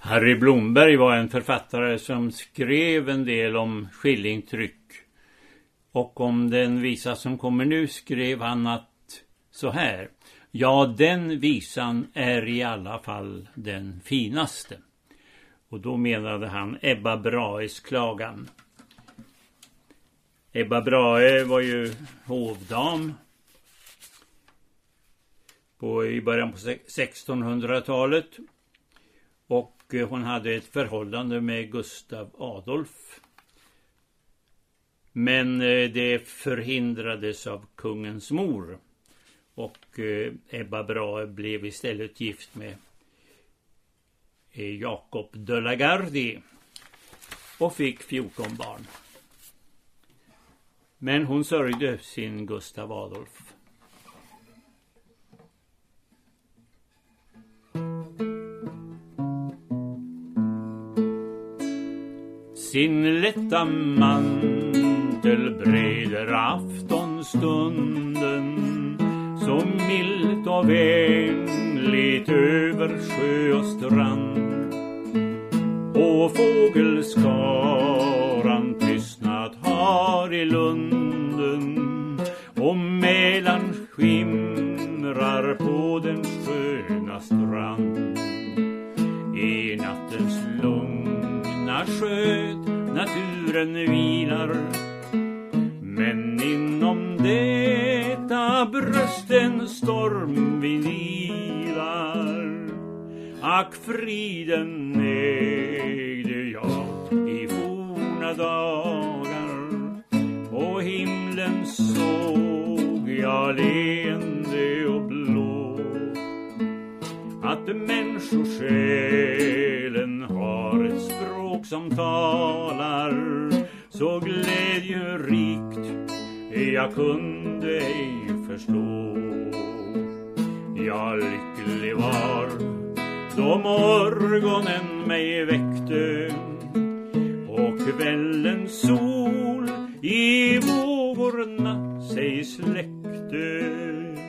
Harry Blomberg var en författare som skrev en del om skillingtryck. Och om den visa som kommer nu skrev han att så här: ja, den visan är i alla fall den finaste. Och då menade han Ebba Brahes klagan. Ebba Brahe var ju hovdam i början på 1600-talet. Och hon hade ett förhållande med Gustav Adolf. Men det förhindrades av kungens mor. Och Ebba Brahe blev istället gift med Jacob de la Gardie och fick 14 barn. Men hon sörjde sin Gustav Adolf. Sin lätta mantel breder aftonstunden så milt och vänligt över sjö och strand. Och fågelskaran tystnat har i lunden och Mälaren skimrar på den sköna strand. I nattens lugna sköt naturen vilar, men inom detta brösten storm vilar. Ack, friden ägde jag i forna dagar, och himlen såg jag leende och blå. Att människosjälen har ett språk som talar så glädjerikt jag kunde ej förstå. Jag lycklig var då morgonen mig väckte och kvällens sol i vågorna sig släckte.